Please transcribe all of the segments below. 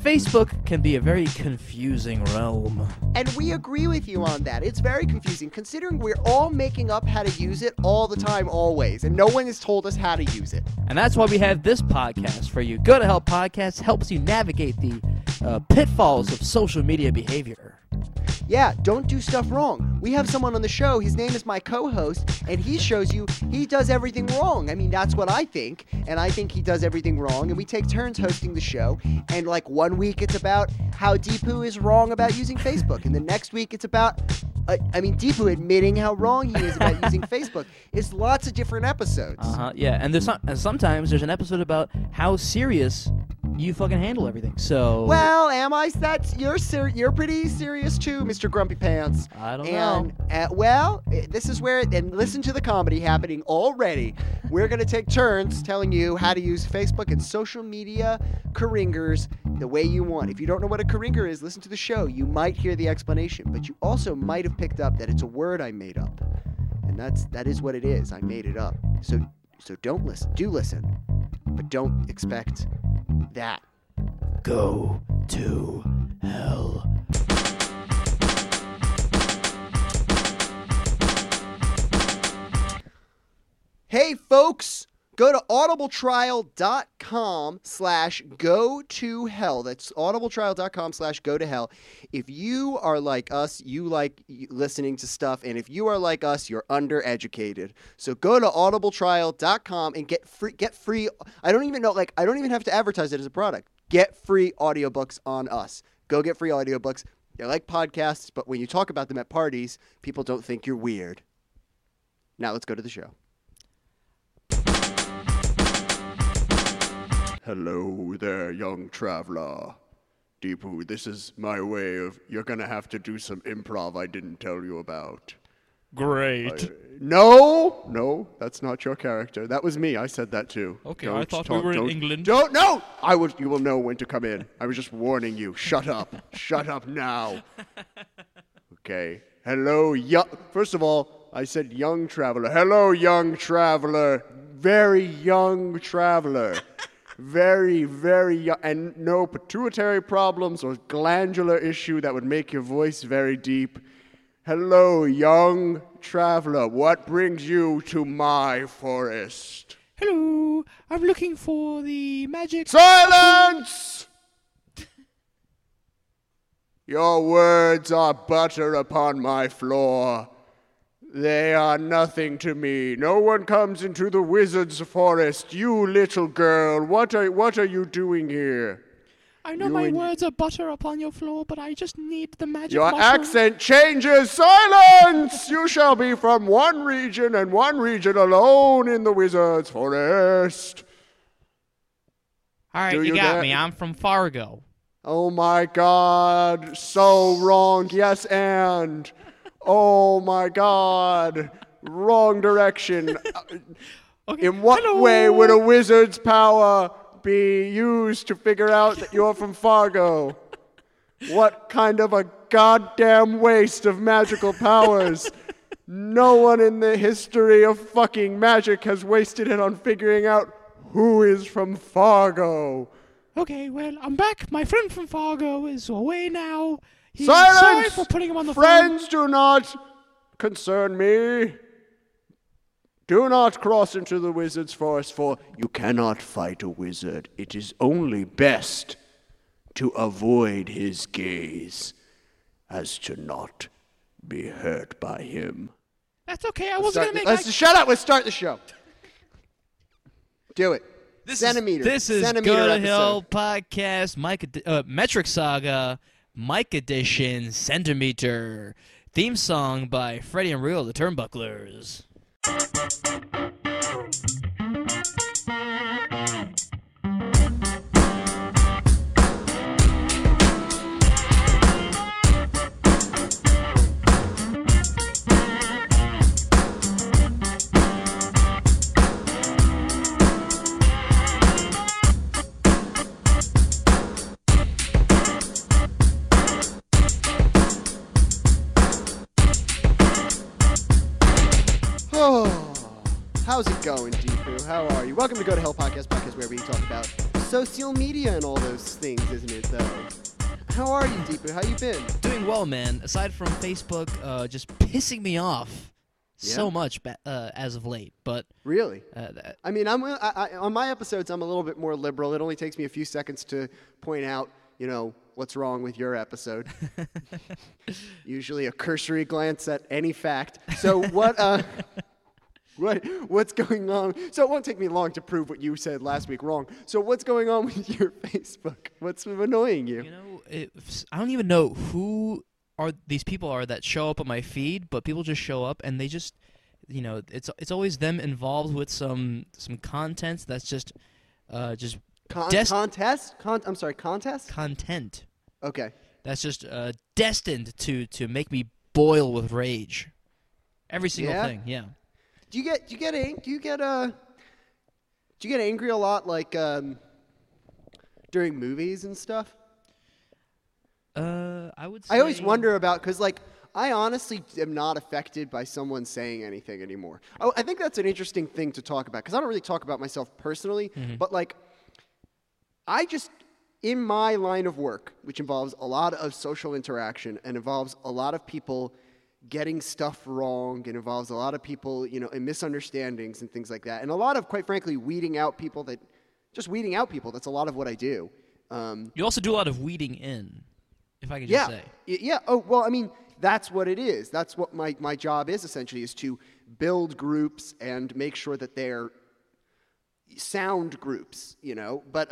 Facebook can be a very confusing realm. And we agree with you on that. It's very confusing, considering we're all making up how to use it all the time, always, and no one has told us how to use it. And that's why we have this podcast for you. Go to Hell Podcast helps you navigate the pitfalls of social media behavior. Yeah, don't do stuff wrong. We have someone on the show, his name is my co-host, and he shows you he does everything wrong. I mean, that's what I think, and I think he does everything wrong, and we take turns hosting the show, and like 1 week it's about how Deepu is wrong about using Facebook, and the next week it's about, Deepu admitting how wrong he is about using Facebook. It's lots of different episodes. Yeah, and sometimes there's an episode about how serious you fucking handle everything. So well, am I? You're pretty serious too, Mr. Grumpy Pants. I don't know. This is where and listen to the comedy happening already. We're gonna take turns telling you how to use Facebook and social media caringers the way you want. If you don't know what a caringer is, listen to the show. You might hear the explanation, but you also might have picked up that it's a word I made up, and that is what it is. I made it up. So don't listen. Do listen, but don't expect that. Go to hell. Hey folks, go to audibletrial.com/go-to-hell. That's audibletrial.com/go-to-hell. If you are like us, you like listening to stuff, and if you are like us, you're undereducated. So go to audibletrial.com and get free. I don't even have to advertise it as a product. Get free audiobooks on us. Go get free audiobooks. They're like podcasts, but when you talk about them at parties, people don't think you're weird. Now let's go to the show. Hello there, young traveler. Deepu, this is my way of, you're gonna have to do some improv I didn't tell you about. Great. No, that's not your character. That was me. I said that too. Okay, I thought we were in England. No! You will know when to come in. I was just warning you. Shut up. Shut up now. Okay. Hello, first of all, I said young traveler. Hello, young traveler. Very young traveler. Very, very young. And no pituitary problems or glandular issue that would make your voice very deep. Hello, young traveler. What brings you to my forest? Hello, I'm looking for the magic... Silence! Your words are butter upon my floor. They are nothing to me. No one comes into the wizard's forest. You little girl, what are you doing here? I know my words are butter upon your floor, but I just need the magic Your mushroom. accent changes. Silence! You shall be from one region and one region alone in the wizard's forest. All right, you got me. I'm from Fargo. Oh my God. So wrong. Yes, and... Oh my God. Wrong direction. Okay. In what way would a wizard's power be used to figure out that you're from Fargo? What kind of a goddamn waste of magical powers. No one in the history of fucking magic has wasted it on figuring out who is from Fargo. Okay, well, I'm back. My friend from Fargo is away now. Silence! Sorry for putting him on the Friends do not concern me. Do not cross into the wizard's forest, for you cannot fight a wizard. It is only best to avoid his gaze, as to not be hurt by him. That's okay. I wasn't going to make... Shut up. Let's start the show. Do it. This Centimeter. This is Centimeter Go to episode. Hell Podcast, Metric Saga, Mike Edition, Centimeter. Theme song by Freddie and Real, the Turnbucklers. How's it going, Deepu? How are you? Welcome to Go to Hell podcast where we talk about social media and all those things, isn't it, though? How are you, Deepu? How you been? Doing well, man. Aside from Facebook just pissing me off so Yeah? much as of late. But Really? that, I mean, on my episodes, I'm a little bit more liberal. It only takes me a few seconds to point out, what's wrong with your episode. Usually a cursory glance at any fact. So what's going on? So it won't take me long to prove what you said last week wrong. So what's going on with your Facebook? What's annoying you? I don't even know who these people are that show up on my feed, but people just show up and they just, it's always them involved with some content that's just Contest? I'm sorry, contest? content Okay. that's just destined to make me boil with rage. Every single Yeah? thing, yeah. Do you get angry a lot, like during movies and stuff? I would say I always wonder about, because I honestly am not affected by someone saying anything anymore. I think that's an interesting thing to talk about, because I don't really talk about myself personally, but I just, in my line of work, which involves a lot of social interaction and involves a lot of people getting stuff wrong and involves a lot of people, and misunderstandings and things like that, and a lot of, quite frankly, weeding out people. That's a lot of what I do. You also do a lot of weeding in, if I could just say. Yeah. Oh, well, I mean, that's what it is. That's what my job is, essentially, is to build groups and make sure that they're sound groups, But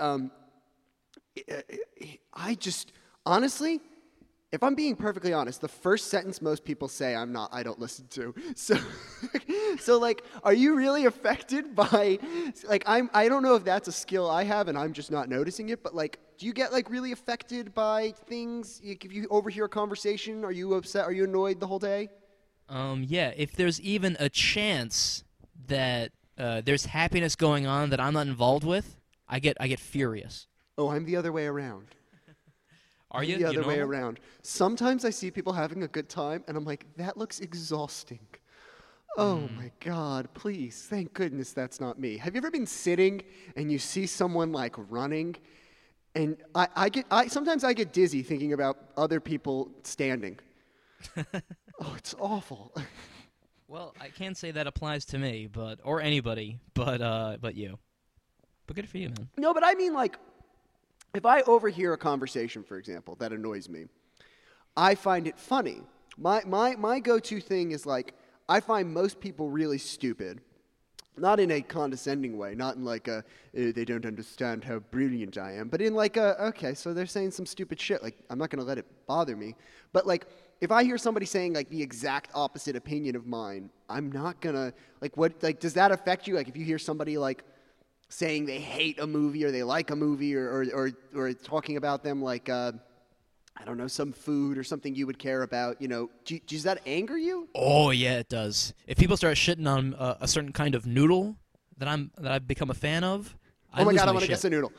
I just, honestly, if I'm being perfectly honest, the first sentence most people say I don't listen to. So, are you really affected by, I don't know if that's a skill I have and I'm just not noticing it, but do you get really affected by things? If you overhear a conversation, are you upset? Are you annoyed the whole day? Yeah, if there's even a chance that there's happiness going on that I'm not involved with, I get furious. Oh, I'm the other way around. Are you? The other You way know? around. Sometimes I see people having a good time, and I'm like, that looks exhausting. Oh my God, please, thank goodness that's not me. Have you ever been sitting and you see someone running? And sometimes I get dizzy thinking about other people standing. Oh, it's awful. Well, I can't say that applies to me, or anybody, but you. But good for you, man. No, but I mean if I overhear a conversation, for example, that annoys me, I find it funny. My go-to thing is I find most people really stupid. Not in a condescending way, not in they don't understand how brilliant I am, but in okay, so they're saying some stupid shit. I'm not going to let it bother me. But if I hear somebody saying the exact opposite opinion of mine, I'm not going to, does that affect you? If you hear somebody saying they hate a movie or they like a movie or talking about them I don't know, some food or something you would care about, does that anger you? Oh yeah, it does. If people start shitting on a certain kind of noodle that I've become a fan of, I Oh my lose God, I my want to shit. guess a noodle.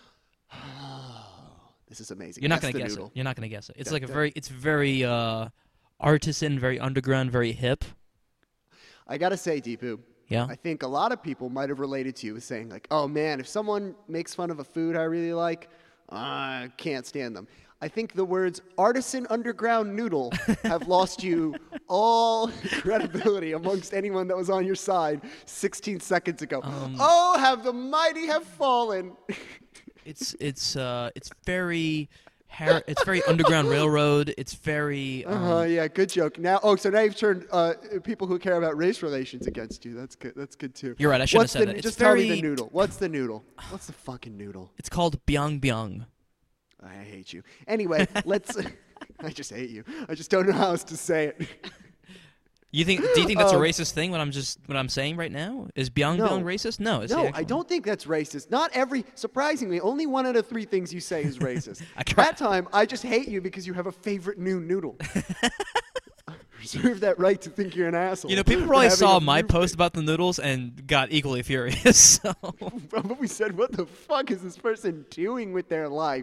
This is amazing. You're not Guess gonna the guess noodle. it. You're not gonna guess it. It's very artisan, very underground, very hip. I gotta say, Deepu, Yeah. I think a lot of people might have related to you with saying oh man, if someone makes fun of a food I really like, I can't stand them. I think the words artisan underground noodle have lost you all credibility amongst anyone that was on your side 16 seconds ago. Oh, have the mighty have fallen. It's very it's very Underground Railroad. It's very Yeah, good joke. So now you've turned people who care about race relations against you. That's good. That's good too. You're right, I shouldn't have said that. Just tell me the noodle. What's the noodle? What's the fucking noodle? It's called Byung Byung. I hate you. Anyway, let's. I just hate you. I just don't know how else to say it. Do you think that's a racist thing? What I'm saying right now is Byung No. Byung racist? No, it's the No, actual I don't think that's racist. Surprisingly, only 1 out of 3 things you say is racist. I That time, I just hate you because you have a favorite new noodle. I reserve that right to think you're an asshole. People for probably having saw a my new- post about the noodles and got equally furious. So. Probably said, what the fuck is this person doing with their life?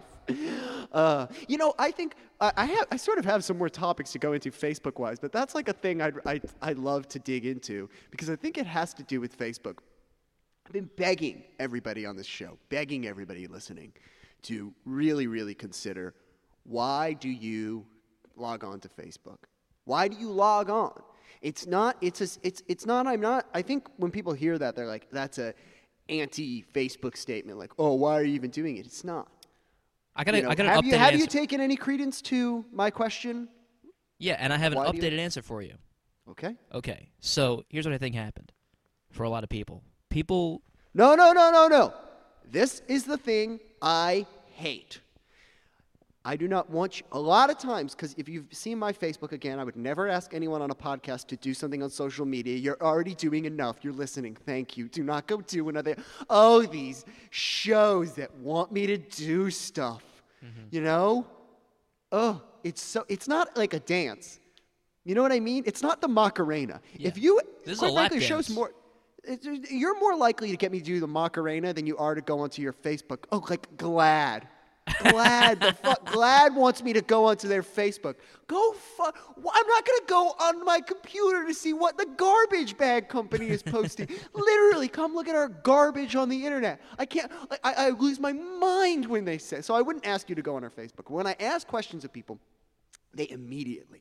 I think I sort of have some more topics to go into Facebook-wise, but that's a thing I'd love to dig into because I think it has to do with Facebook. I've been begging everybody on this show, begging everybody listening to really, really consider, why do you log on to Facebook? Why do you log on? It's not, I think when people hear that, they're like, that's a anti-Facebook statement. Like, oh, why are you even doing it? It's not. I got an updated have you answer. taken any credence to my question? Yeah, and I have an Why do you- updated answer for you. Okay. Okay, so here's what I think happened for a lot of people. People, No. This is the thing I hate. I do not want you, a lot of times, because if you've seen my Facebook, again, I would never ask anyone on a podcast to do something on social media. You're already doing enough. You're listening. Thank you. Do not go do another. Oh, these shows that want me to do stuff. You know? Oh, it's not like a dance. You know what I mean? It's not the Macarena. Yeah. If you, This is quite a lap frankly, the show's dance. more. You're more likely to get me to do the Macarena than you are to go onto your Facebook. Oh, like Glad. Glad wants me to go onto their Facebook. I'm not going to go on my computer to see what the garbage bag company is posting. Literally, come look at our garbage on the internet. I can't, I lose my mind when they say. So I wouldn't ask you to go on our Facebook. When I ask questions of people, they immediately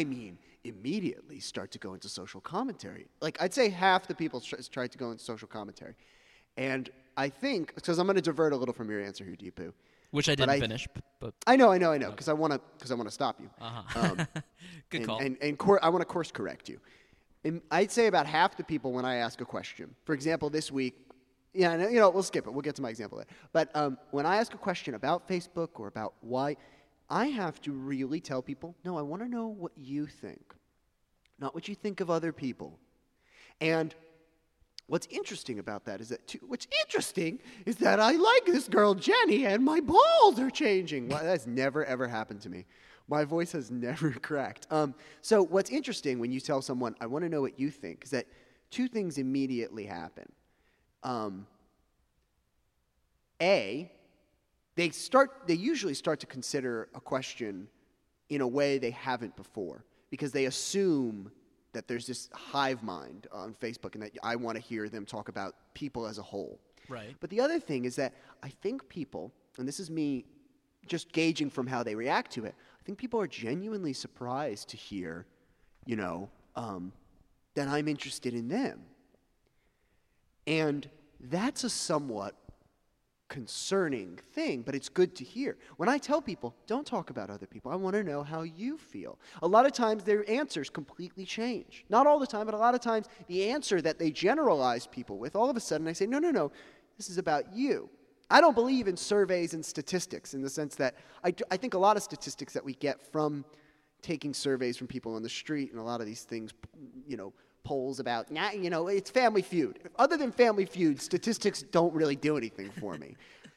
start to go into social commentary. Like, I'd say half the people try to go into social commentary. And I think, because I'm going to divert a little from your answer here, Deepu. which I didn't finish, but I know, because I want to stop you. good call. And I want to course correct you. And I'd say about half the people when I ask a question, for example, this week, we'll skip it. We'll get to my example later. But when I ask a question about Facebook or about why, I have to really tell people, no, I want to know what you think, not what you think of other people. And what's interesting about that is that I like this girl Jenny and my balls are changing. Well, that's never ever happened to me. My voice has never cracked. So what's interesting when you tell someone, I want to know what you think, is that two things immediately happen. They usually start to consider a question in a way they haven't before, because they assume that there's this hive mind on Facebook and that I want to hear them talk about people as a whole. Right. But the other thing is that I think people, and this is me just gauging from how they react to it, I think people are genuinely surprised to hear, that I'm interested in them. And that's a somewhat concerning thing, but it's good to hear. When I tell people, don't talk about other people, I want to know how you feel. A lot of times their answers completely change. Not all the time, but a lot of times the answer that they generalize people with, all of a sudden I say, no, this is about you. I don't believe in surveys and statistics in the sense that I think a lot of statistics that we get from taking surveys from people on the street and a lot of these things, polls about, it's Family Feud. Other than Family Feud, statistics don't really do anything for me.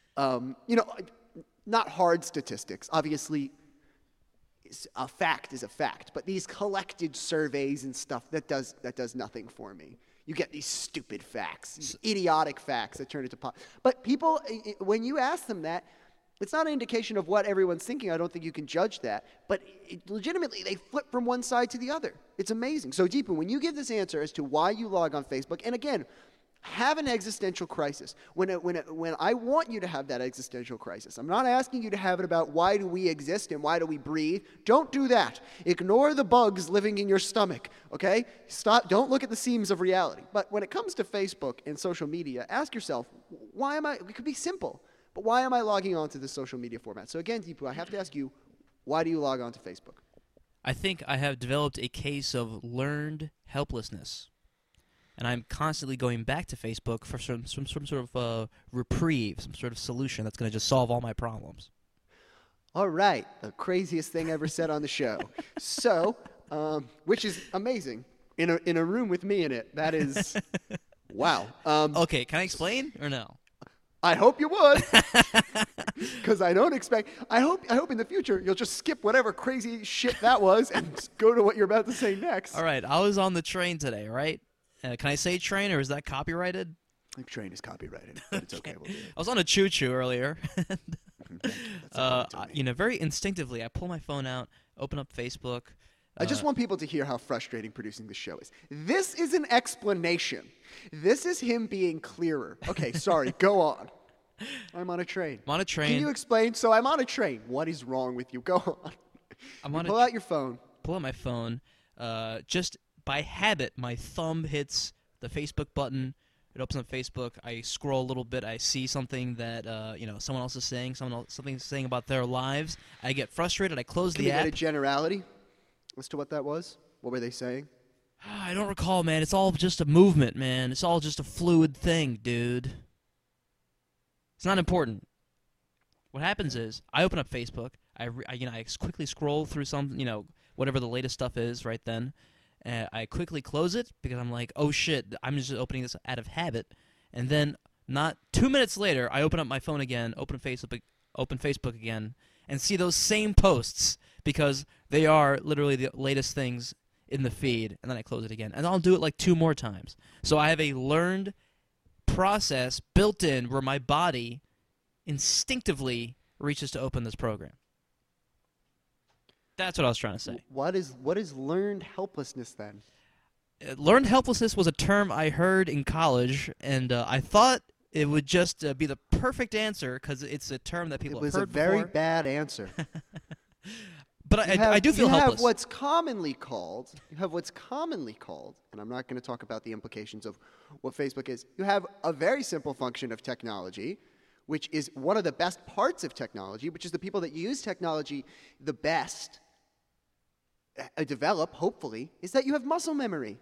Not hard statistics. Obviously, a fact is a fact. But these collected surveys and stuff, that does nothing for me. You get these stupid facts, these idiotic facts that turn into pop. But people, when you ask them that, it's not an indication of what everyone's thinking. I don't think you can judge that. But legitimately, they flip from one side to the other. It's amazing. So, Deepu, when you give this answer as to why you log on Facebook, and again, have an existential crisis. When I want you to have that existential crisis, I'm not asking you to have it about why do we exist and why do we breathe. Don't do that. Ignore the bugs living in your stomach, okay? Stop. Don't look at the seams of reality. But when it comes to Facebook and social media, ask yourself, it could be simple. But why am I logging on to this social media format? So again, Deepu, I have to ask you, why do you log on to Facebook? I think I have developed a case of learned helplessness. And I'm constantly going back to Facebook for some sort of reprieve, some sort of solution that's going to just solve all my problems. All right, the craziest thing ever said on the show. So, which is amazing. In a room with me in it, that is, wow. Okay, can I explain or no? I hope you would, because I don't expect. I hope in the future you'll just skip whatever crazy shit that was and just go to what you're about to say next. All right, I was on the train today, right? Can I say train, or is that copyrighted? The train is copyrighted, but it's okay. We'll do it. I was on a choo-choo earlier. That's Very instinctively, I pull my phone out, open up Facebook, I just want people to hear how frustrating producing the show is. This is an explanation. This is him being clearer. Okay, sorry, go on. I'm on a train. I'm on a train. Can you explain? So I'm on a train. What is wrong with you? Go on. Pull out your phone. Pull out my phone. Just by habit, my thumb hits the Facebook button. It opens up Facebook. I scroll a little bit. I see something that someone else is saying. Something's saying about their lives. I get frustrated. I close Can the you app. get a generality as to what that was? What were they saying? I don't recall, man. It's all just a movement, man. It's all just a fluid thing, dude. It's not important. What happens is I open up Facebook. I quickly scroll through whatever the latest stuff is right then. I quickly close it because I'm like, oh shit, I'm just opening this out of habit. And then not 2 minutes later, I open up my phone again, open Facebook again, and see those same posts because they are literally the latest things in the feed. And then I close it again, and I'll do it like 2 more times. So I have a learned process built in where my body instinctively reaches to open this program. That's what I was trying to say. What is learned helplessness then? Learned helplessness was a term I heard in college, and I thought it would just be the perfect answer because it's a term that people have heard before. It was a very bad answer. But I do feel helpless. You have what's commonly called, and I'm not going to talk about the implications of what Facebook is. You have a very simple function of technology, which is one of the best parts of technology, which is the people that use technology the best develop, hopefully, is that you have muscle memory.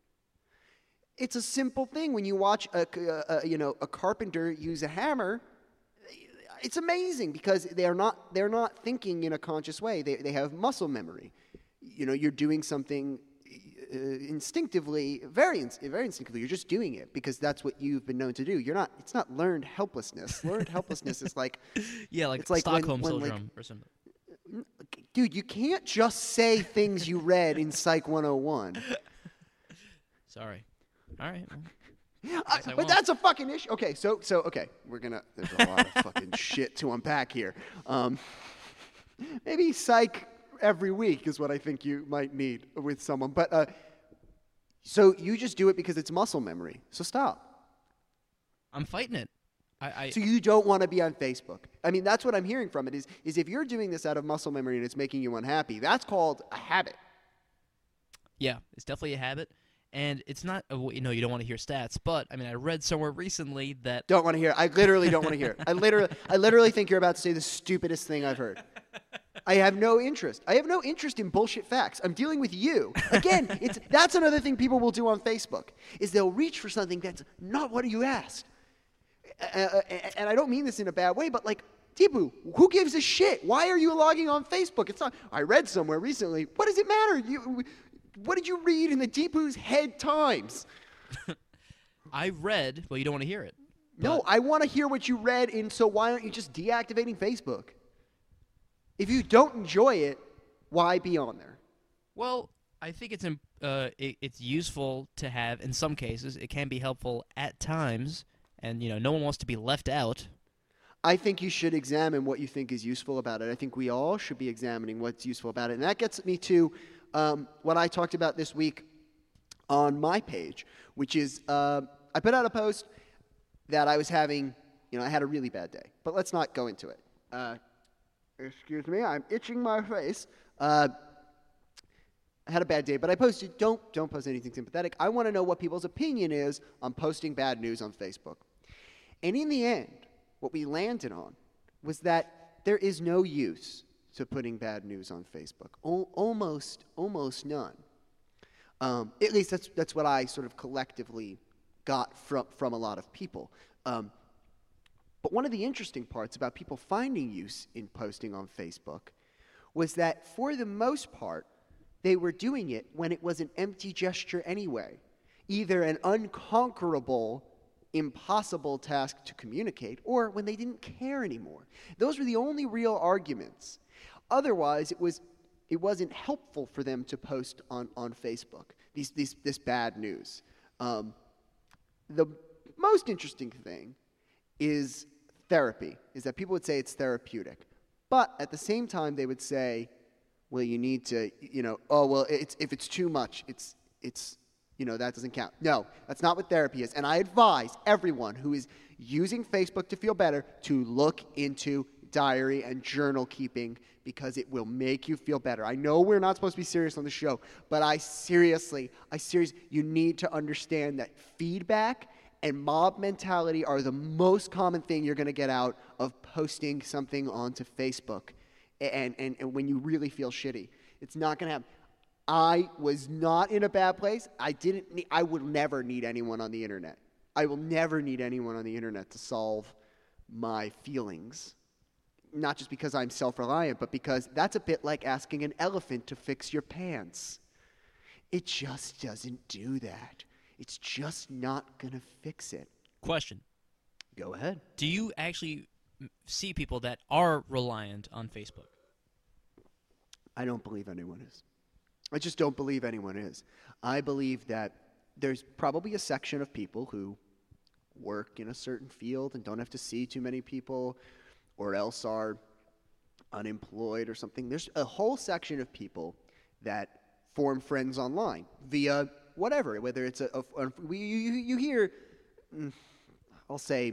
It's a simple thing. When you watch a carpenter use a hammer, it's amazing because they're not thinking in a conscious way. They have muscle memory. You're doing something instinctively, very instinctively. You're just doing it because that's what you've been known to do. It's not learned helplessness. Learned helplessness is like it's like Stockholm syndrome or something. Dude, you can't just say things you read in Psych 101. Sorry. All right. But that's a fucking issue. Okay, so okay, there's a lot of fucking shit to unpack here. Maybe Psych every week is what I think you might need with someone. But so you just do it because it's muscle memory. So stop. I'm fighting it. So you don't want to be on Facebook. I mean, that's what I'm hearing from it is if you're doing this out of muscle memory and it's making you unhappy, that's called a habit. Yeah, it's definitely a habit. And it's not, you don't want to hear stats, but, I mean, I read somewhere recently that... Don't want to hear it. I literally don't want to hear it. I literally think you're about to say the stupidest thing I've heard. I have no interest. I have no interest in bullshit facts. I'm dealing with you. Again, that's another thing people will do on Facebook, is they'll reach for something that's not what you asked. And I don't mean this in a bad way, but like, Deepu, who gives a shit? Why are you logging on Facebook? It's not, I read somewhere recently. What does it matter? What did you read in the Deepu's Head Times? I read, well, you don't want to hear it. No, I want to hear what you read so why aren't you just deactivating Facebook? If you don't enjoy it, why be on there? Well, I think it's useful to have, in some cases, it can be helpful at times, and, no one wants to be left out. I think you should examine what you think is useful about it. I think we all should be examining what's useful about it. And that gets me to what I talked about this week on my page, which is I put out a post that I was having, I had a really bad day. But let's not go into it. Excuse me, I'm itching my face. I had a bad day, but I posted, don't post anything sympathetic. I want to know what people's opinion is on posting bad news on Facebook. And in the end, what we landed on was that there is no use to putting bad news on Facebook. Almost none. At least that's what I sort of collectively got from a lot of people. But one of the interesting parts about people finding use in posting on Facebook was that for the most part, they were doing it when it was an empty gesture anyway. Either an unconquerable, impossible task to communicate, or when they didn't care anymore. Those were the only real arguments. Otherwise, it wasn't helpful for them to post on Facebook, this bad news. The most interesting thing is therapy, is that people would say it's therapeutic. But at the same time, they would say, well, you need to, oh, well, if it's too much, it's that doesn't count. No, that's not what therapy is. And I advise everyone who is using Facebook to feel better to look into diary and journal keeping because it will make you feel better. I know we're not supposed to be serious on the show, but I seriously, you need to understand that feedback and mob mentality are the most common thing you're going to get out of posting something onto Facebook. And when you really feel shitty, it's not going to happen. I was not in a bad place. I would never need anyone on the internet. I will never need anyone on the internet to solve my feelings. Not just because I'm self-reliant, but because that's a bit like asking an elephant to fix your pants. It just doesn't do that. It's just not going to fix it. Question. Go ahead. Do you actually see people that are reliant on Facebook? I don't believe anyone is. I just don't believe anyone is. I believe that there's probably a section of people who work in a certain field and don't have to see too many people or else are unemployed or something. There's a whole section of people that form friends online via whatever, whether it's you hear, I'll say,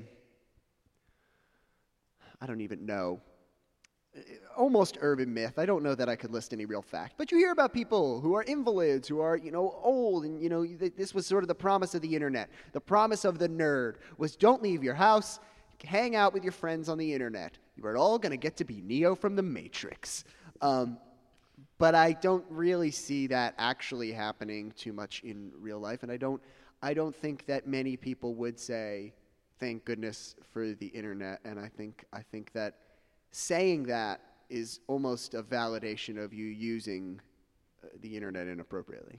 I don't even know, almost urban myth. I don't know that I could list any real fact, but you hear about people who are invalids, who are, old, and, this was sort of the promise of the internet. The promise of the nerd was don't leave your house, hang out with your friends on the internet. You are all going to get to be Neo from the Matrix. But I don't really see that actually happening too much in real life, and I don't think that many people would say, thank goodness for the internet, and I think that saying that is almost a validation of you using the internet inappropriately.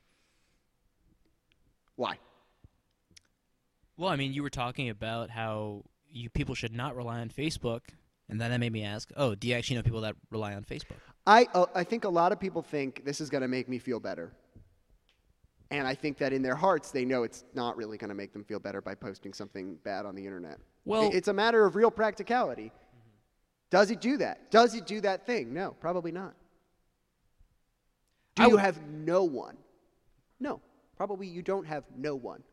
Why? Well, I mean, you were talking about how people should not rely on Facebook, and then that made me ask, do you actually know people that rely on Facebook? I think a lot of people think this is going to make me feel better. And I think that in their hearts, they know it's not really going to make them feel better by posting something bad on the internet. Well, it's a matter of real practicality. Does it do that? Does it do that thing? No, probably not. Do you have no one? No, probably you don't have no one.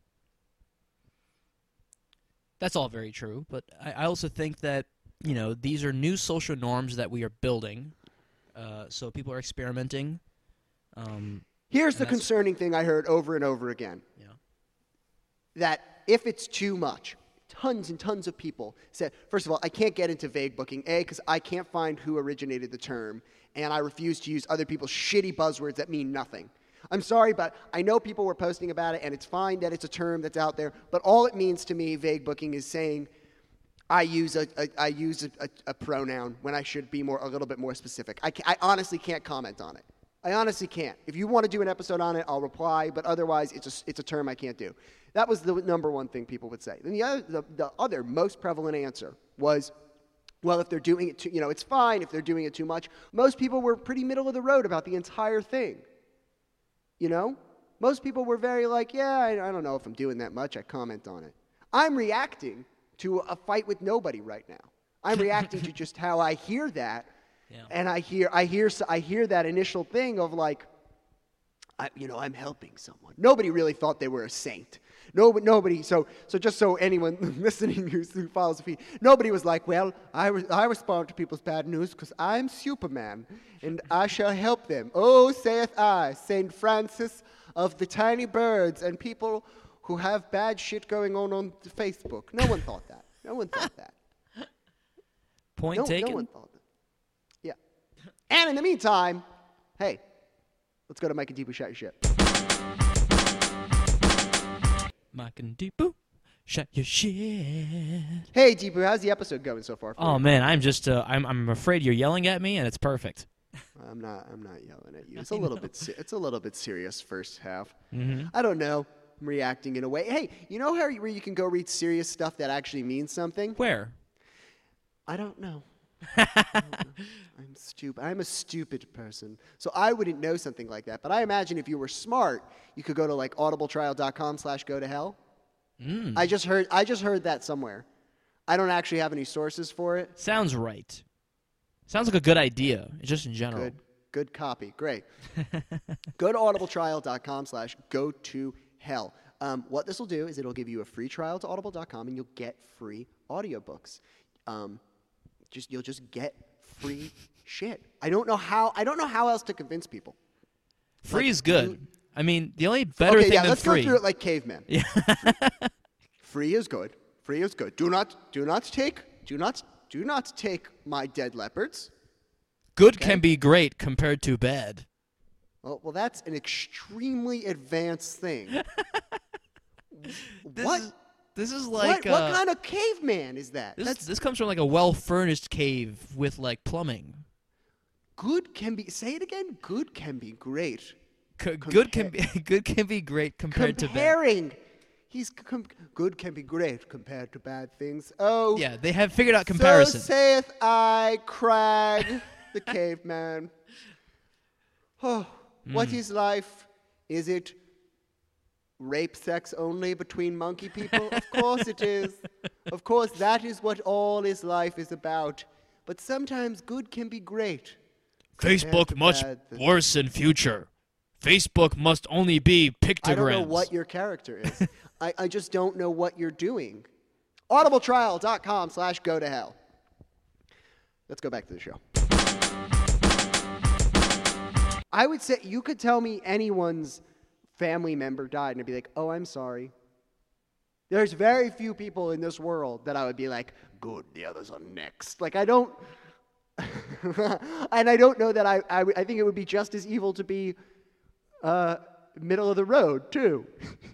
That's all very true, but I also think that, these are new social norms that we are building, so people are experimenting. Here's the concerning thing I heard over and over again. Yeah. That if it's too much, tons and tons of people said, first of all, I can't get into vague booking, because I can't find who originated the term, and I refuse to use other people's shitty buzzwords that mean nothing. I'm sorry, but I know people were posting about it, and it's fine that it's a term that's out there, but all it means to me, vague booking, is saying I use a pronoun when I should be a little bit more specific. I honestly can't comment on it. I honestly can't. If you want to do an episode on it, I'll reply, but otherwise it's a term I can't do. That was the number one thing people would say. Then the other most prevalent answer was, well, if they're doing it it's fine if they're doing it too much. Most people were pretty middle of the road about the entire thing. Most people were very like, yeah, I don't know if I'm doing that much. I comment on it. I'm reacting to a fight with nobody right now. I'm reacting to just how I hear that. Yeah. And I hear that initial thing of like, I'm helping someone. Nobody really thought they were a saint. Nobody. So just so anyone listening who follows the feed, nobody was like, well, I respond to people's bad news because I'm Superman, and I shall help them. Oh, saith I, Saint Francis of the tiny birds and people who have bad shit going on Facebook. No one thought that. No one thought that. Point taken. No one thought that. Yeah. And in the meantime, hey, let's go to Mike and Deepu Shot Your Shit. Mike and Deepu Shot Your Shit. Hey, Deepu, how's the episode going so far? Oh, man, I'm just, I'm afraid you're yelling at me, and it's perfect. I'm not yelling at you. It's a little bit serious first half. Mm-hmm. I don't know. I'm reacting in a way. Hey, you know where you can go read serious stuff that actually means something? Where? I don't know. I'm stupid. I'm a stupid person. So I wouldn't know something like that. But I imagine if you were smart, you could go to like audibletrial.com/go-to-hell. I just heard that somewhere. I don't actually have any sources for it. Sounds right. Sounds like a good idea, just in general. Good copy. Great. Go to audibletrial.com/go-to-hell. What this will do is it'll give you a free trial to audible.com, and you'll get free audiobooks. You'll just get free shit. I don't know how else to convince people. Free is good. I mean, the only better thing than let's free. go through it like cavemen. Yeah. Free is good. Free is good. Do not take my dead leopards. Good can be great compared to bad. Well, that's an extremely advanced thing. This is like what kind of caveman is that? This comes from like a well-furnished cave with like plumbing. Good can be. Say it again. Good can be great. Good can be great compared to bad. Good can be great compared to bad things. Oh, yeah, they have figured out comparison. So saith I, Crag, the caveman. Oh, what is life? Is it rape sex only between monkey people? Of course it is. Of course, that is what all this life is about. But sometimes good can be great. Facebook much worse in future. Facebook must only be pictograms. I don't know what your character is. I just don't know what you're doing. audibletrial.com/go-to-hell. Let's go back to the show. I would say you could tell me anyone's family member died and I'd be like, oh, I'm sorry. There's very few people in this world that I would be like, good, the others are next. Like, I don't... and I don't know that I think it would be just as evil to be middle of the road, too.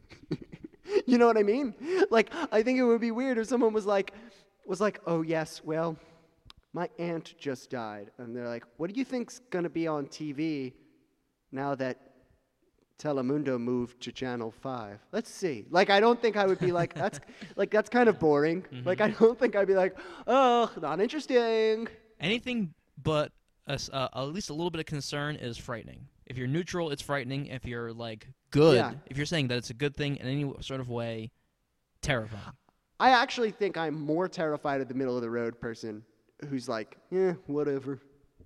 You know what I mean? Like, I think it would be weird if someone was like, oh, yes, well, my aunt just died. And they're like, what do you think's going to be on TV now that Telemundo moved to Channel 5? Let's see. Like, I don't think I would be like, that's kind of boring. Mm-hmm. Like, I don't think I'd be like, oh, not interesting. Anything but at least a little bit of concern is frightening. If you're neutral, it's frightening. If you're, like, good, if you're saying that it's a good thing in any sort of way, terrifying. I actually think I'm more terrified of the middle-of-the-road person who's like, whatever.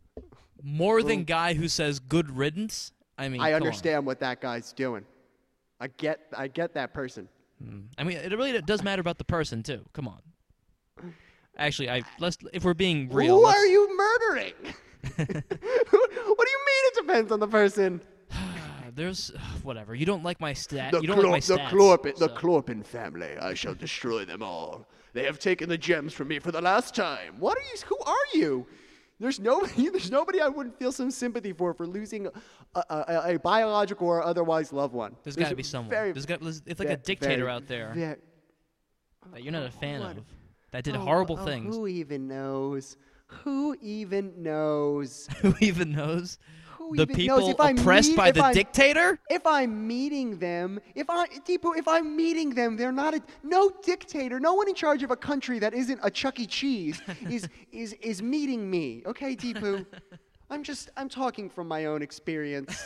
More than guy who says good riddance? I mean, I understand what that guy's doing. I get that person. I mean, it really does matter about the person, too. Come on. Actually, if we're being real... Who are you murdering? What do you mean it depends on the person? There's... whatever. You don't like my stat. The Clorpin family. I shall destroy them all. They have taken the gems from me for the last time. Who are you? There's nobody I wouldn't feel some sympathy for losing a biological or otherwise loved one. There's got to be someone. It's like a dictator out there that you're not a fan of. That did horrible things. Who even knows? Who even knows? Who even knows? The people oppressed by the dictator? If I'm meeting them, if I'm meeting them, they're not no dictator, no one in charge of a country that isn't a Chuck E. Cheese is meeting me. Okay, Deepu? I'm talking from my own experience.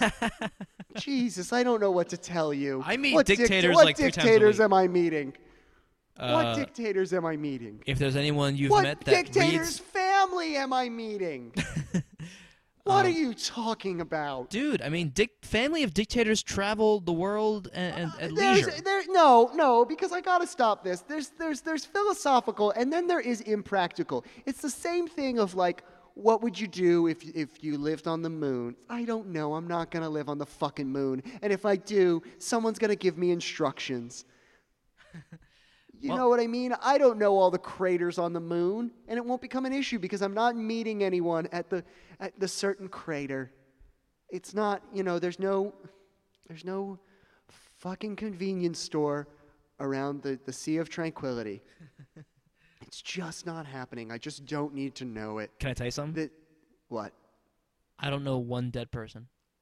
Jesus, I don't know what to tell you. I meet dictators like 3 times a week. What dictators am I meeting? What dictators am I meeting? If there's anyone you've met that What dictator's family am I meeting? What are you talking about? Dude, I mean, family of dictators travel the world at leisure. No, because I gotta stop this. There's philosophical, and then there is impractical. It's the same thing of like, what would you do if you lived on the moon? I don't know. I'm not gonna live on the fucking moon. And if I do, someone's gonna give me instructions. You know what I mean? I don't know all the craters on the moon, and it won't become an issue because I'm not meeting anyone at the certain crater. It's not, there's no fucking convenience store around the Sea of Tranquility. It's just not happening. I just don't need to know it. Can I tell you something? What? I don't know one dead person.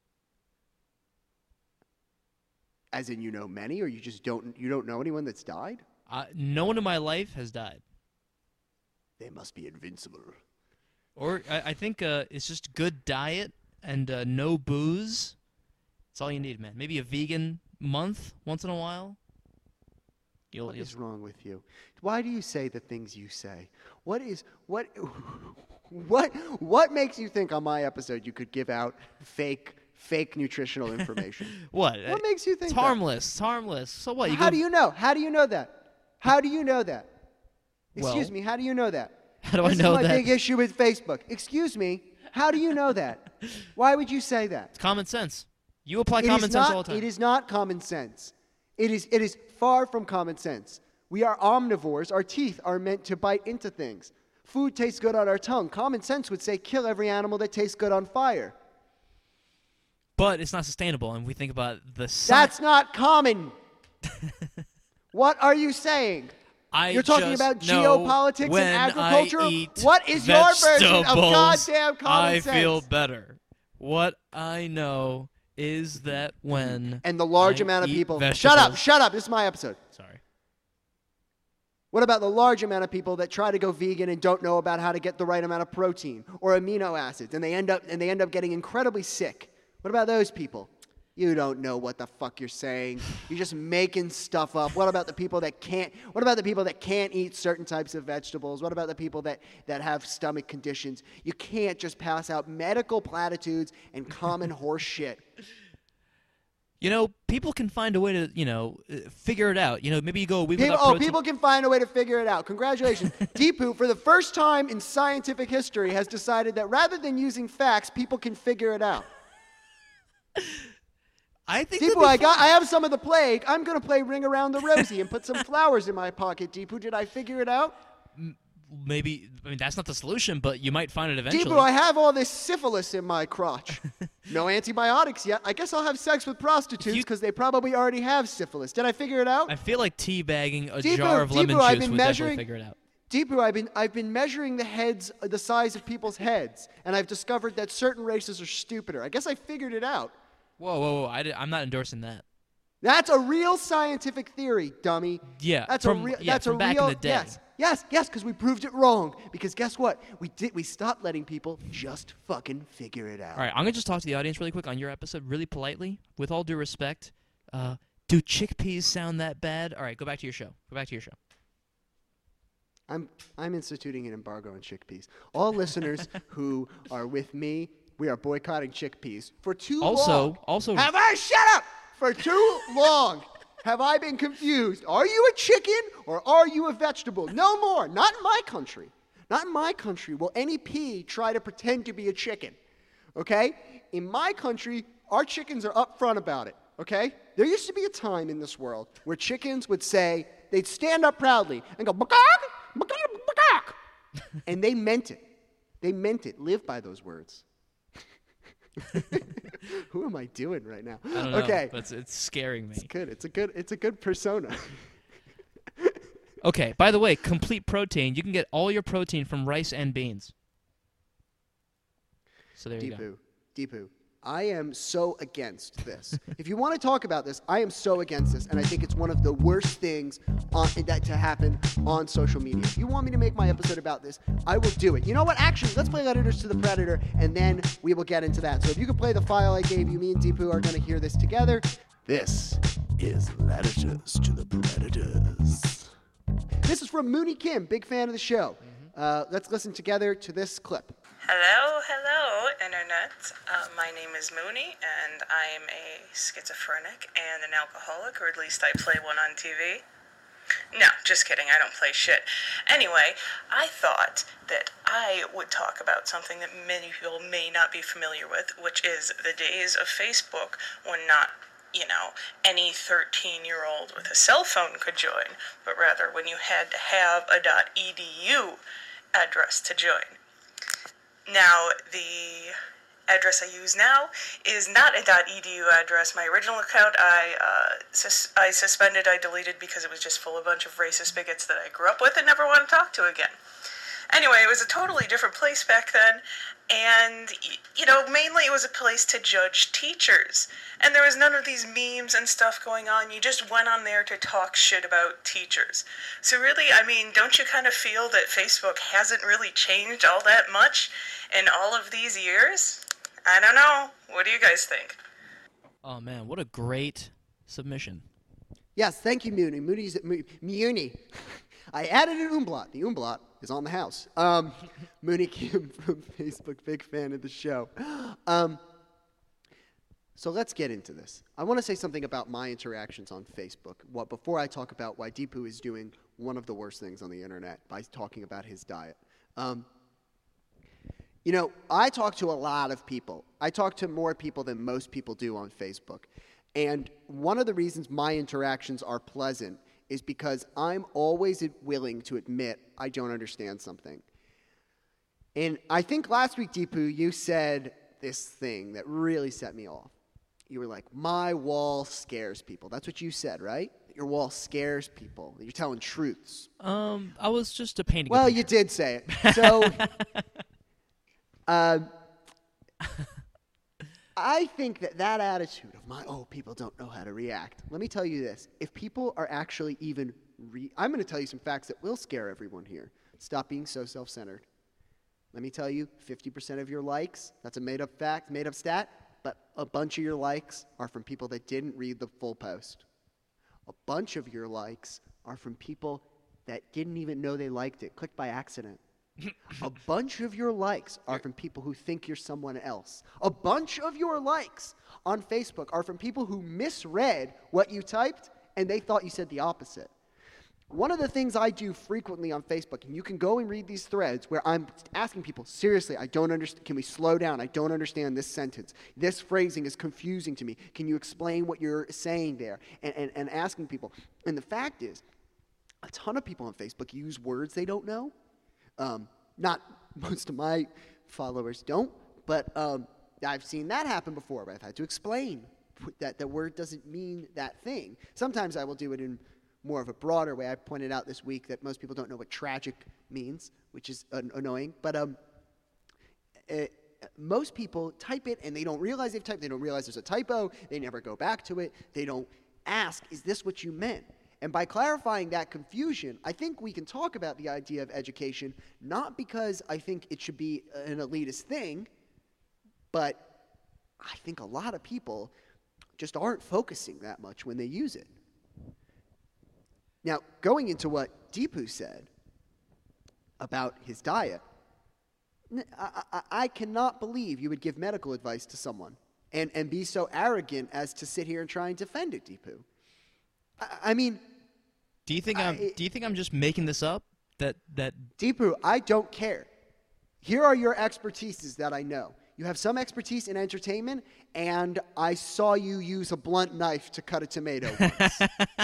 As in, you know many, or you don't know anyone that's died? No one in my life has died. They must be invincible. Or I think it's just good diet and no booze. That's all you need, man. Maybe a vegan month once in a while. What is wrong with you? Why do you say the things you say? What makes you think on my episode you could give out fake nutritional information? What? What makes you think it's that? harmless? It's harmless. So what? How do you know? How do you know that? How do you know that? Well, Excuse me, how do you know that? How do I know This is my that? big issue with Facebook. Excuse me, how do you know that? Why would you say that? It's common sense. You apply common sense all the time. It is not common sense. It is far from common sense. We are omnivores. Our teeth are meant to bite into things. Food tastes good on our tongue. Common sense would say kill every animal that tastes good on fire. But it's not sustainable, and we think about the That's not common. What are you saying? You're talking about geopolitics and agriculture? What is your version of goddamn common sense? I feel better. What I know is that when and the large I amount of eat people vegetables, shut up, this is my episode. Sorry. What about the large amount of people that try to go vegan and don't know about how to get the right amount of protein or amino acids, and they end up getting incredibly sick? What about those people? You don't know what the fuck you're saying. You're just making stuff up. What about the people that can't eat certain types of vegetables? What about the people that have stomach conditions? You can't just pass out medical platitudes and common horse shit. You know, people can find a way to, figure it out. Maybe you go a week without protein. People can find a way to figure it out. Congratulations. Deepu, for the first time in scientific history, has decided that rather than using facts, people can figure it out. I think Deepu, I have some of the plague. I'm going to play Ring Around the Rosie and put some flowers in my pocket, Deepu. Did I figure it out? Maybe, that's not the solution, but you might find it eventually. Deepu, I have all this syphilis in my crotch. No antibiotics yet. I guess I'll have sex with prostitutes because they probably already have syphilis. Did I figure it out? I feel like teabagging a jar of lemon juice would definitely figure it out. Deepu, I've been measuring the size of people's heads, and I've discovered that certain races are stupider. I guess I figured it out. Whoa. I'm not endorsing that. That's a real scientific theory, dummy. Yeah, that's from back in the day. Yes, because we proved it wrong. Because guess what? We stopped letting people just fucking figure it out. All right, I'm gonna just talk to the audience really quick on your episode, really politely, with all due respect. Do chickpeas sound that bad? All right, go back to your show. I'm instituting an embargo on chickpeas. All listeners who are with me, we are boycotting chickpeas for too long. Also, have I shut up? For too long have I been confused. Are you a chicken or are you a vegetable? No more. Not in my country. Not in my country will any pea try to pretend to be a chicken. Okay? In my country, our chickens are upfront about it. Okay? There used to be a time in this world where chickens would say, they'd stand up proudly and go, "Bakak, bakak, bakak." And they meant it. They meant it. Live by those words. Who am I doing right now? I don't know, okay, but it's scaring me. It's good. It's a good persona. Okay, by the way, Complete Protein. You can get all your protein from rice and beans. So there you go. Deepu, I am so against this. If you want to talk about this, I am so against this, and I think it's one of the worst things to happen on social media. If you want me to make my episode about this, I will do it. You know what? Actually, let's play Letters to the Predator, and then we will get into that. So if you can play the file I gave you, me and Deepu are going to hear this together. This is Letters to the Predators. This is from Mooney Kim, big fan of the show. Let's listen together to this clip. Hello, Internet. My name is Mooney, and I am a schizophrenic and an alcoholic, or at least I play one on TV. No, just kidding, I don't play shit. Anyway, I thought that I would talk about something that many people may not be familiar with, which is the days of Facebook when not, any 13-year-old with a cell phone could join, but rather when you had to have a .edu address to join. Now, the address I use now is not a .edu address. My original account I suspended, I deleted because it was just full of a bunch of racist bigots that I grew up with and never want to talk to again. Anyway, it was a totally different place back then, and, mainly it was a place to judge teachers. And there was none of these memes and stuff going on. You just went on there to talk shit about teachers. So really, don't you kind of feel that Facebook hasn't really changed all that much in all of these years? I don't know. What do you guys think? Oh, man, what a great submission. Yes, thank you, Muni. Muni. I added an umlaut. The umlaut is on the house. Mooney Kim from Facebook, big fan of the show. So let's get into this. I want to say something about my interactions on Facebook before I talk about why Deepu is doing one of the worst things on the internet by talking about his diet. I talk to a lot of people. I talk to more people than most people do on Facebook. And one of the reasons my interactions are pleasant is because I'm always willing to admit I don't understand something. And I think last week, Deepu, you said this thing that really set me off. You were like, my wall scares people. That's what you said, right? Your wall scares people. You're telling truths. I was just painting. Well, you did say it. So, I think that attitude of people don't know how to react. Let me tell you this. If people are actually even I'm going to tell you some facts that will scare everyone here. Stop being so self-centered. Let me tell you, 50% of your likes, that's a made-up fact, made-up stat, but a bunch of your likes are from people that didn't read the full post. A bunch of your likes are from people that didn't even know they liked it, clicked by accident. A bunch of your likes are from people who think you're someone else. A bunch of your likes on Facebook are from people who misread what you typed and they thought you said the opposite. One of the things I do frequently on Facebook, and you can go and read these threads where I'm asking people, seriously, I don't understand, can we slow down? I don't understand this sentence. This phrasing is confusing to me. Can you explain what you're saying there? And asking people. And the fact is, a ton of people on Facebook use words they don't know. Not most of my followers don't, but I've seen that happen before. I've had to explain that the word doesn't mean that thing. Sometimes I will do it in more of a broader way. I pointed out this week that most people don't know what tragic means, which is annoying. But most people type it and they don't realize they've typed. They don't realize there's a typo. They never go back to it. They don't ask, is this what you meant? And by clarifying that confusion, I think we can talk about the idea of education, not because I think it should be an elitist thing, but I think a lot of people just aren't focusing that much when they use it. Now, going into what Deepu said about his diet, I cannot believe you would give medical advice to someone and be so arrogant as to sit here and try and defend it, Deepu. I mean, do you think I'm just making this up? That Deepu, I don't care. Here are your expertises that I know. You have some expertise in entertainment, and I saw you use a blunt knife to cut a tomato once.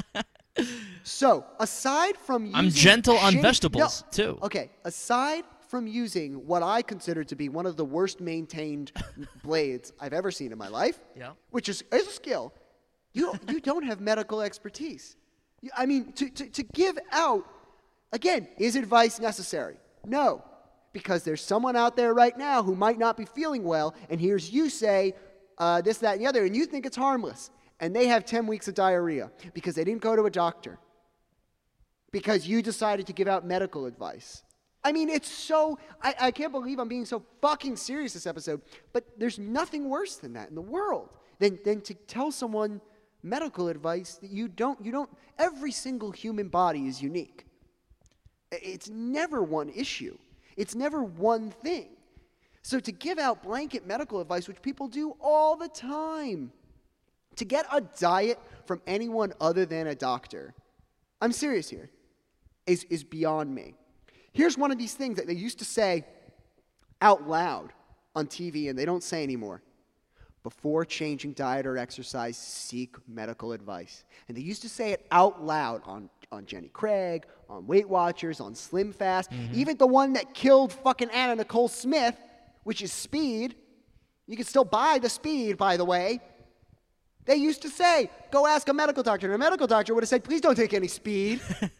So, aside from using... I'm gentle on vegetables, too. Okay, aside from using what I consider to be one of the worst maintained blades I've ever seen in my life, which is a skill, you don't have medical expertise. I mean, to give out, again, is advice necessary? No, because there's someone out there right now who might not be feeling well and hears you say this, that, and the other, and you think it's harmless. And they have 10 weeks of diarrhea because they didn't go to a doctor. Because you decided to give out medical advice. I mean, it's so... I can't believe I'm being so fucking serious this episode, but there's nothing worse than that in the world than to tell someone medical advice that you don't... Every single human body is unique. It's never one issue. It's never one thing. So to give out blanket medical advice, which people do all the time... To get a diet from anyone other than a doctor, I'm serious here, is beyond me. Here's one of these things that they used to say out loud on TV and they don't say anymore. Before changing diet or exercise, seek medical advice. And they used to say it out loud on Jenny Craig, on Weight Watchers, on Slim Fast, even the one that killed fucking Anna Nicole Smith, which is Speed. You can still buy the Speed, by the way. They used to say, go ask a medical doctor. And a medical doctor would have said, please don't take any Speed.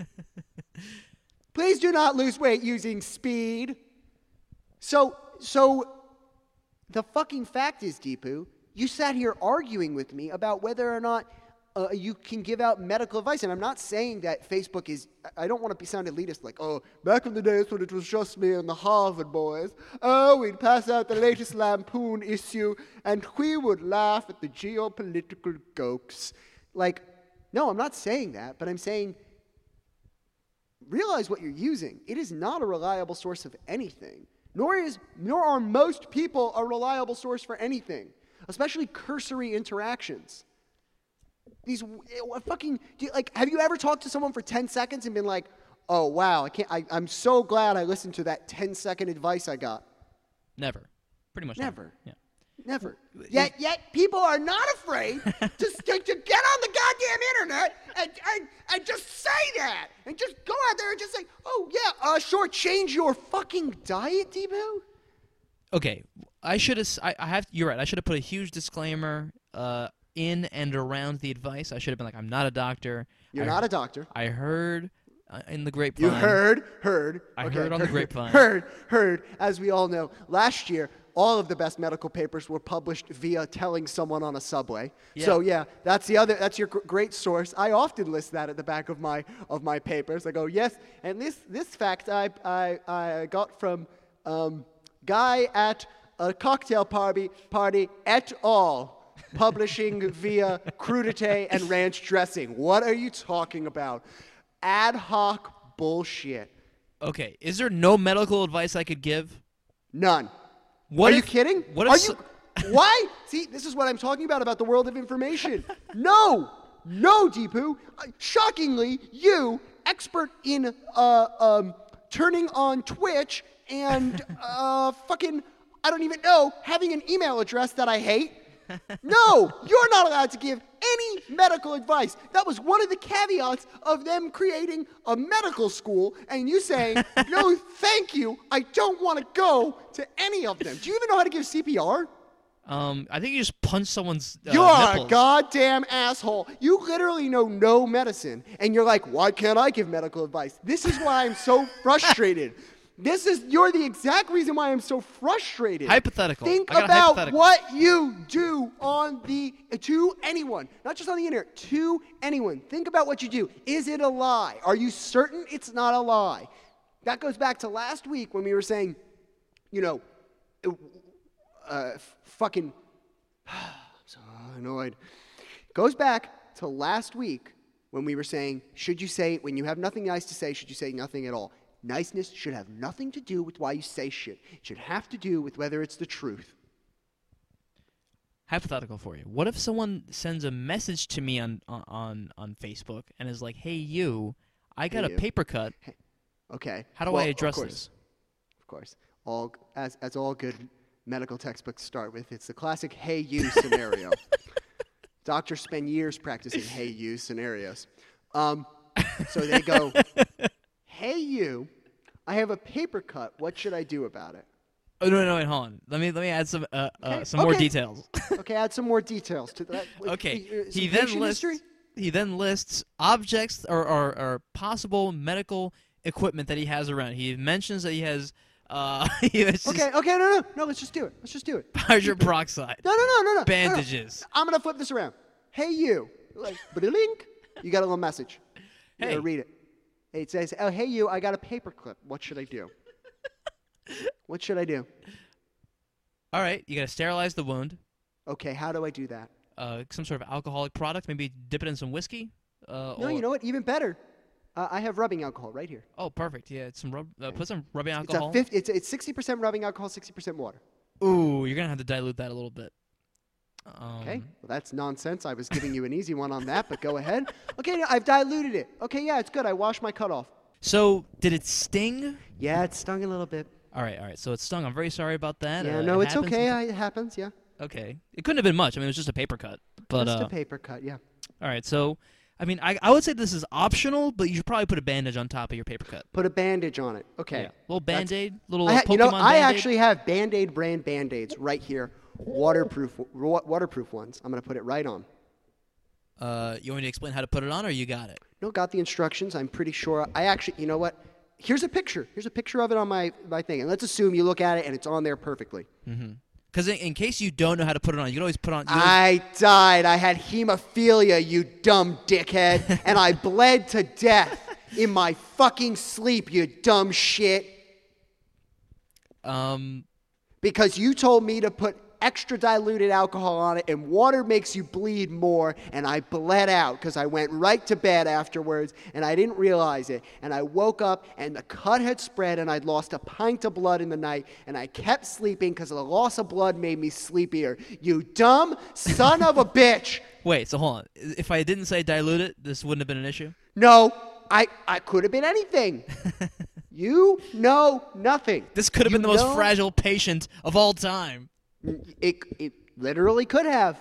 Please do not lose weight using Speed. So the fucking fact is, Deepu, you sat here arguing with me about whether or not you can give out medical advice. And I'm not saying that Facebook is, I don't want to sound elitist like, oh, back in the days when it was just me and the Harvard boys, oh, we'd pass out the latest Lampoon issue and we would laugh at the geopolitical jokes. Like, No, I'm not saying that, but I'm saying realize what you're using. It is not a reliable source of anything. Nor are most people a reliable source for anything, especially cursory interactions. These fucking have you ever talked to someone for 10 seconds and been like, "Oh wow, I'm so glad I listened to that 10-second advice I got." Never. Pretty much Never. Yeah. Never. Yet people are not afraid to get on the goddamn internet and just say that. And just go out there and just say, "Oh, yeah, sure, change your fucking diet, Deepu." Okay, I should have. You're right. I should have put a huge disclaimer in and around the advice. I should have been like, "I'm not a doctor. You're not a doctor. I heard in the grapevine. You heard. I heard on the grapevine. Heard. As we all know, last year, all of the best medical papers were published via telling someone on a subway. Yeah. So yeah, that's your great source. I often list that at the back of my papers. I go, yes, and this fact I got from guy at a cocktail party et al. Publishing via crudité and ranch dressing. What are you talking about? Ad hoc bullshit. Okay, is there no medical advice I could give? None. What Are you if- kidding? what Are if you? Why? See, this is what I'm talking about the world of information. No, Deepu. Shockingly, you, expert in turning on Twitch and fucking, I don't even know, having an email address that I hate. No, you're not allowed to give any medical advice. That was one of the caveats of them creating a medical school and you saying, "No, thank you, I don't want to go to any of them." Do you even know how to give CPR? I think you just punch someone's You're nipples. a goddamn asshole. You literally know no medicine, and you're like, "Why can't I give medical advice?" This is why I'm so frustrated. You're the exact reason why I'm so frustrated. Hypothetical. Think I got a about hypothetical. what you do to anyone, not just on the internet, to anyone. Think about what you do. Is it a lie? Are you certain it's not a lie? That goes back to last week when we were saying, fucking, I'm so annoyed. Goes back to last week when we were saying, when you have nothing nice to say, should you say nothing at all? Niceness should have nothing to do with why you say shit. It should have to do with whether it's the truth. Hypothetical for you. What if someone sends a message to me on Facebook and is like, "Hey, you, I got Hey, a you." paper cut. Okay. How do I address this?" Of course. As all good medical textbooks start with, it's the classic "hey you" scenario. Doctors spend years practicing "hey you" scenarios. So they go, "Hey you, I have a paper cut. What should I do about it?" Oh no, wait, hold on. Let me add some more details. Okay, add some more details to that. Okay. He then lists objects or possible medical equipment that he has around. He mentions that he has Okay, no, let's just do it. hydrogen peroxide. No. Bandages. No. I'm going to flip this around. Hey, you. Like, ba-da-link. You got a little message. You Hey. gotta read it. It says, "Oh, hey, you, I got a paper clip. What should I do?" What should I do? All right, you got to sterilize the wound. Okay, how do I do that? Some sort of alcoholic product. Maybe dip it in some whiskey. No, you know what? Even better. I have rubbing alcohol right here. Oh, perfect. Yeah, put some rubbing It's alcohol. it's 60% rubbing alcohol, 60% water. Ooh, you're gonna have to dilute that a little bit. Okay, well, that's nonsense. I was giving you an easy one on that, but go ahead. Okay, no, I've diluted it. Okay, yeah, it's good. I washed my cut off. So, did it sting? Yeah, it stung a little bit. All right. So it stung. I'm very sorry about that. Yeah, no, it it's happens. okay. It happens, yeah. Okay. It couldn't have been much. I mean, it was just a paper cut. But Just a paper cut, yeah. all right. So, I mean, I would say this is optional, but you should probably put a bandage on top of your paper cut. Put a bandage on it. Okay. Yeah. Little That's- Band-Aid, little I Pokemon I Band-Aid. actually have Band-Aid brand Band-Aids right here. Waterproof ones. I'm going to put it right on. You want me to explain how to put it on, or you got it? No, got the instructions. I'm pretty sure. You know what? Here's a picture. Here's a picture of it on my thing. And let's assume you look at it and it's on there perfectly. Because in case you don't know how to put it on, you can always put on. I died. I had hemophilia, you dumb dickhead. And I bled to death in my fucking sleep, you dumb shit. Because you told me to put extra diluted alcohol on it, and water makes you bleed more. And I bled out because I went right to bed afterwards, and I didn't realize it. And I woke up, and the cut had spread, and I'd lost a pint of blood in the night, and I kept sleeping because the loss of blood made me sleepier. You dumb son of a bitch. Wait, so hold on. If I didn't say dilute it, this wouldn't have been an issue? No, I could have been anything. You know nothing. This could have been the most fragile patient of all time. It literally could have.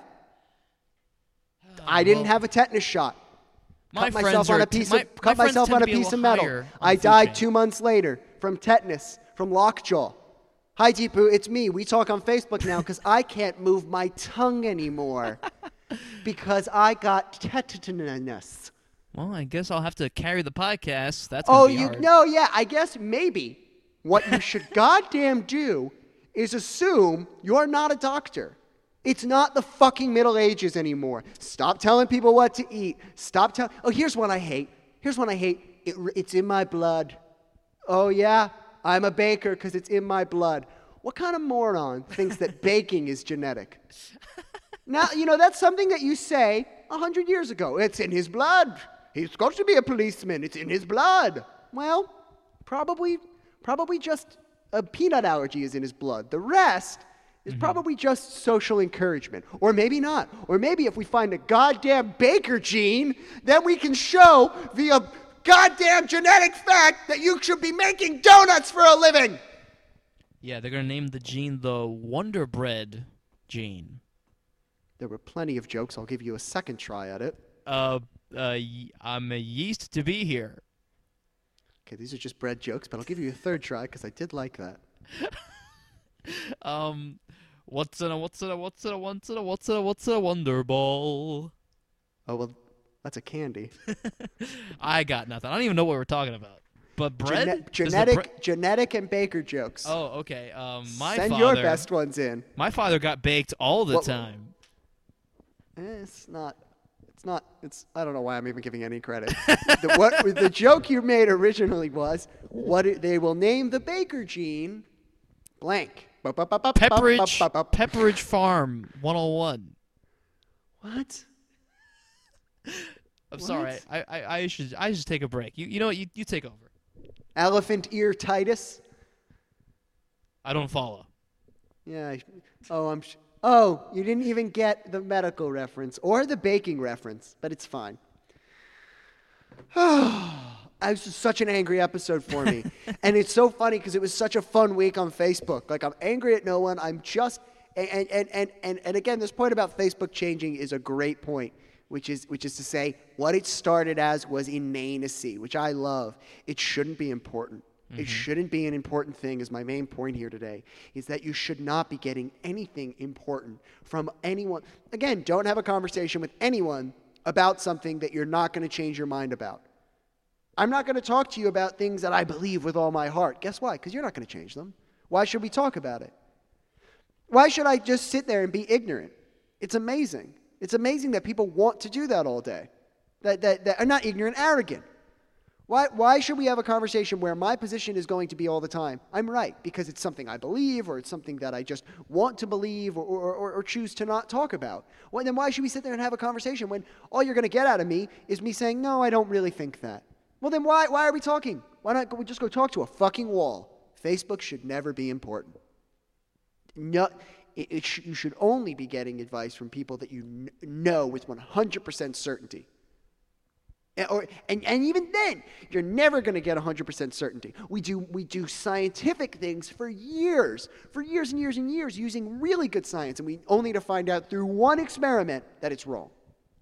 I didn't have a tetanus shot. Cut myself on a piece of metal. I died 2 months later from tetanus, from lockjaw. Hi, Deepu, it's me. We talk on Facebook now because I can't move my tongue anymore because I got tetanus. Well, I guess I'll have to carry the podcast. That's hard. I guess maybe what you should goddamn do is assume you're not a doctor. It's not the fucking Middle Ages anymore. Stop telling people what to eat. Here's one I hate. It's in my blood. Oh, yeah? I'm a baker because it's in my blood. What kind of moron thinks that baking is genetic? Now, that's something that you say 100 years ago. It's in his blood. He's got to be a policeman. It's in his blood. Well, probably just a peanut allergy is in his blood. The rest is probably just social encouragement. Or maybe not. Or maybe if we find a goddamn baker gene, then we can show via goddamn genetic fact that you should be making donuts for a living. Yeah, they're going to name the gene the Wonder Bread gene. There were plenty of jokes. I'll give you a second try at it. I'm a yeast to be here. Okay, these are just bread jokes, but I'll give you a third try because I did like that. What's in a Wonder Ball? Oh, well, that's a candy. I got nothing. I don't even know what we're talking about. But bread? Genetic and baker jokes. Oh, okay. Send your best ones in. My father got baked all the time. I don't know why I'm even giving any credit. The joke you made originally was, they will name the baker gene blank. Pepperidge Farm 101. What? I'm sorry. I should take a break. You know what? You take over. Elephant ear Titus. I don't follow. Yeah. Oh, you didn't even get the medical reference or the baking reference, but it's fine. It was such an angry episode for me. And it's so funny because it was such a fun week on Facebook. Like, I'm angry at no one. I'm just and again, this point about Facebook changing is a great point, which is to say what it started as was inanacy, which I love. It shouldn't be important. It shouldn't be an important thing, is my main point here today, is that you should not be getting anything important from anyone. Again, don't have a conversation with anyone about something that you're not going to change your mind about. I'm not going to talk to you about things that I believe with all my heart. Guess why? Because you're not going to change them. Why should we talk about it? Why should I just sit there and be ignorant? It's amazing. It's amazing that people want to do that all day. That are not ignorant, arrogant. Why should we have a conversation where my position is going to be all the time, I'm right, because it's something I believe or it's something that I just want to believe or choose to not talk about? Well, then why should we sit there and have a conversation when all you're going to get out of me is me saying, no, I don't really think that? Well, then why are we talking? Why not we just go talk to a fucking wall? Facebook should never be important. No, you should only be getting advice from people that you know with 100% certainty. And even then, you're never going to get 100% certainty. We do scientific things for years and years and years, using really good science, and we only to find out through one experiment that it's wrong.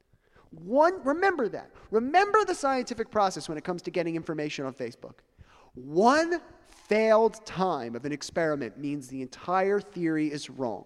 Remember that. Remember the scientific process when it comes to getting information on Facebook. One failed time of an experiment means the entire theory is wrong.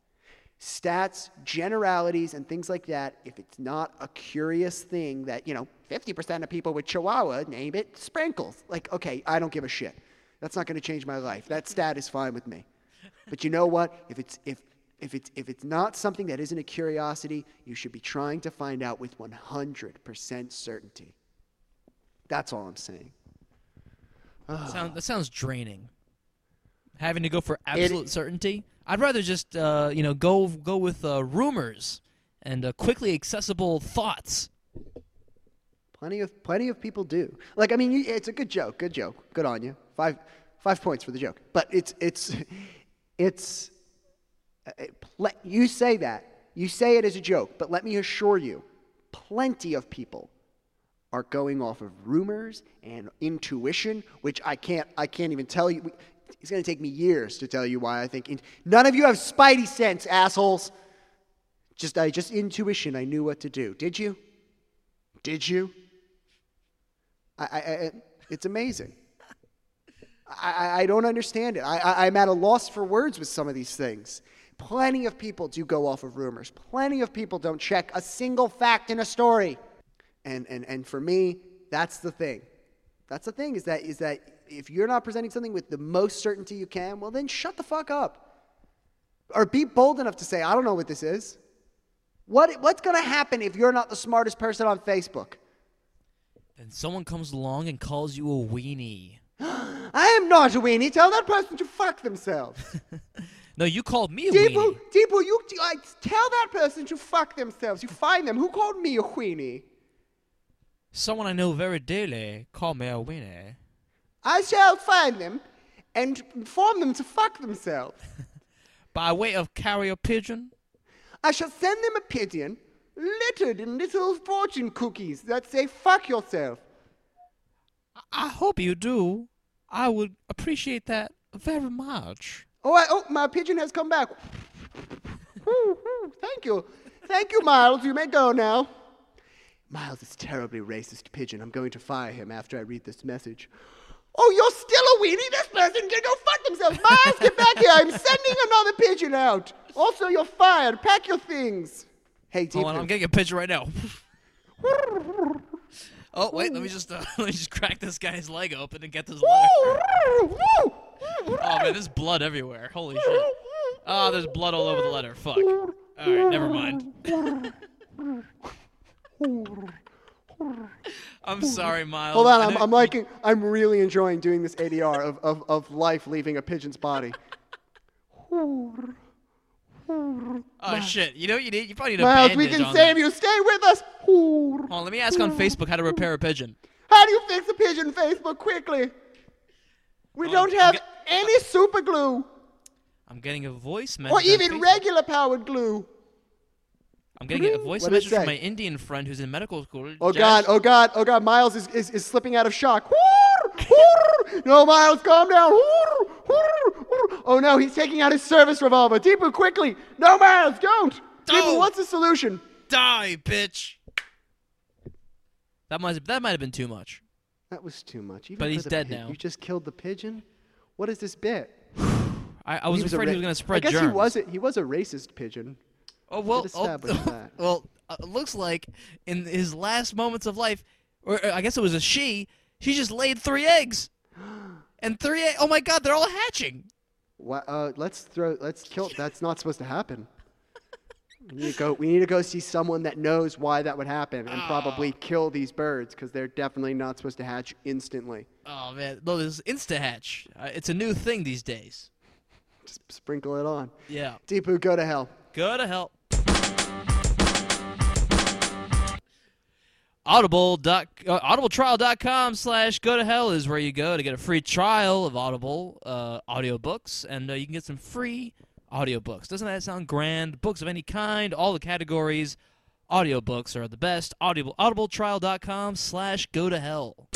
Stats, generalities, and things like that, if it's not a curious thing that, 50% of people with Chihuahua name it Sprinkles. Like, okay, I don't give a shit. That's not going to change my life. That stat is fine with me. But you know what? If it's not something that isn't a curiosity, you should be trying to find out with 100% certainty. That's all I'm saying. That sounds draining. Having to go for absolute certainty. I'd rather just go with rumors and quickly accessible thoughts. Plenty of people do. Like, I mean, it's a good joke. Good joke. Good on you. 5 points for the joke. But you say that. You say it as a joke. But let me assure you, plenty of people are going off of rumors and intuition, which I can't even tell you. It's going to take me years to tell you why I think. None of you have spidey sense, assholes. Just intuition. I knew what to do. Did you? Did you? It's amazing. I don't understand it. I'm at a loss for words with some of these things. Plenty of people do go off of rumors. Plenty of people don't check a single fact in a story. And for me, that's the thing. That's the thing is that if you're not presenting something with the most certainty you can, well then shut the fuck up. Or be bold enough to say, I don't know what this is. What's going to happen if you're not the smartest person on Facebook? And someone comes along and calls you a weenie. I am not a weenie. Tell that person to fuck themselves. No, you called me a weenie. Deepu, tell that person to fuck themselves. You find them. Who called me a weenie? Someone I know very dearly called me a weenie. I shall find them and inform them to fuck themselves. By way of carrier pigeon? I shall send them a pigeon littered in little fortune cookies that say fuck yourself. I hope you do. I would appreciate that very much. Oh, my pigeon has come back. Thank you. Thank you, Miles. You may go now. Miles is terribly racist pigeon. I'm going to fire him after I read this message. Oh, you're still a weenie? This person can go fuck themselves. Miles, get back here. I'm sending another pigeon out. Also, you're fired. Pack your things. Hey, Deepu. Hold on, I'm getting a picture right now. Oh, wait, let me just crack this guy's leg open and get this letter. Oh, man, there's blood everywhere. Holy shit. Oh, there's blood all over the letter. Fuck. All right, never mind. I'm sorry, Miles. Hold on, I'm really enjoying doing this ADR of life leaving a pigeon's body. Oh, shit. You know what you need? You probably need a Miles, bandage we can on save that. you. Stay with us. Hold on, let me ask on Facebook how to repair a pigeon. How do you fix a pigeon, Facebook? Quickly. We don't have any super glue. I'm getting a voice message. Or on even Facebook. regular powered glue. I'm getting a voice What does it message from say? my Indian friend who's in medical school. Oh Jess. God, Miles is slipping out of shock. No, Miles, calm down. Oh no, he's taking out his service revolver. Deepu, quickly. No, Miles, don't. Deepu, what's the solution? Die, bitch. That might have been too much. That was too much. Even But for he's the dead pig. now. You just killed the pigeon? What is this bit? I was afraid he was going to spread I guess germs. he was a racist pigeon. Oh, well, Did establish that. well, it looks like in his last moments of life, or I guess it was a she just laid 3 eggs. And 3 eggs, oh my God, they're all hatching. Let's kill. That's not supposed to happen. We need to go see someone that knows why that would happen and probably kill these birds because they're definitely not supposed to hatch instantly. Oh, man. No, this is Insta-hatch. It's a new thing these days. Just sprinkle it on. Yeah. Deepu, go to hell. Go to hell. Audibletrial.com/go to hell is where you go to get a free trial of Audible audiobooks, and you can get some free audiobooks. Doesn't that sound grand? Books of any kind, all the categories. Audiobooks are the best. Audibletrial.com/go to hell.